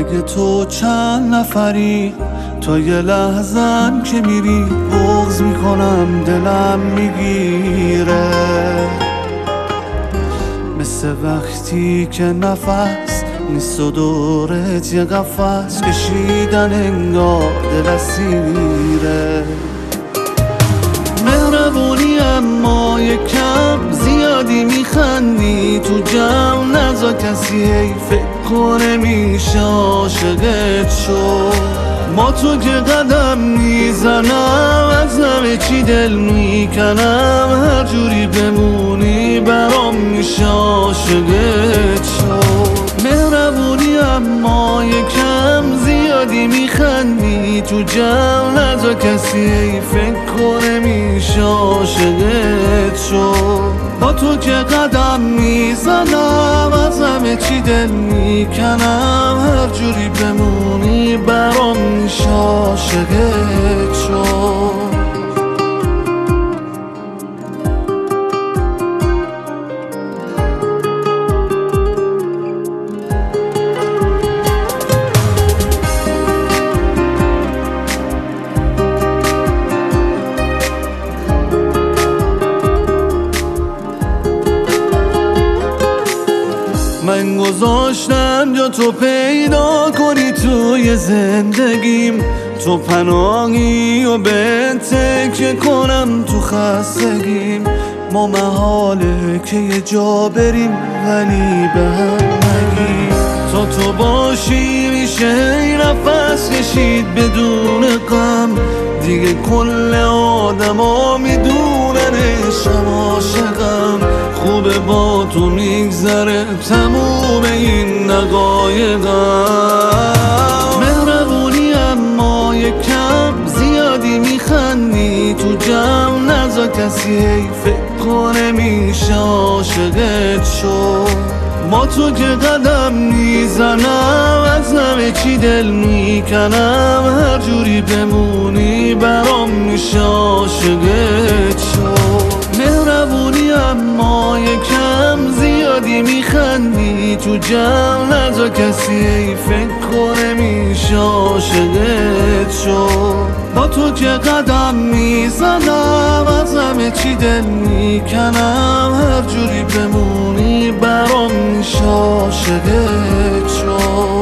بگه تو چند نفری، تا یه لحظن که میری بغض میکنم دلم میگیره. مثل وقتی که نفس نیست و دورت یه قفس کشیدن انگار دل اسیره. مهربونی اما یکم زیادی میخندی، تو جمع نزا کسی هی فکر کنه میشه عاشقت شد. ما تو که قدم میزنم از همه چی دل میکنم، هر جوری بمونی برام میشه عاشقت شد. مهربونی اما یکم زیادی میخندی، تو جمع نزا کسی ای فکر کنه میشه عاشقت شد. با تو که قدم میزنم از همه چی دل میکنم، هر جوری بمونی برام میشه عاشقت شد. من گذاشتم جا تو پیدا کنی توی زندگیم، تو پناهی و به تکیه کنم تو خستگیم. ما محاله که یه جا بریم ولی به هم نگیم، تا تو باشی میشه ای نفس کشید بدون غم. دیگه کل آدم ها میدونن عشقم عاشقم، خوبه با تو میگذره تموم این دقایقم. مهربونی اما یکم زیادی میخندی، تو جمع نزا کسی ای فکر کنه میشه عاشقت شد. با تو که قدم میزنم از همه چی دل میکنم، هر جوری بمونی برام میشه عاشقت شد. مهربونی اما یکم زیادی میخندی، تو جمع نزا کسی ای فکر کنه میشه عاشقت شد. با تو که قدم میزنم از همه چی دل میکنم، هر جوری بمونی برام میشه عاشقت شد.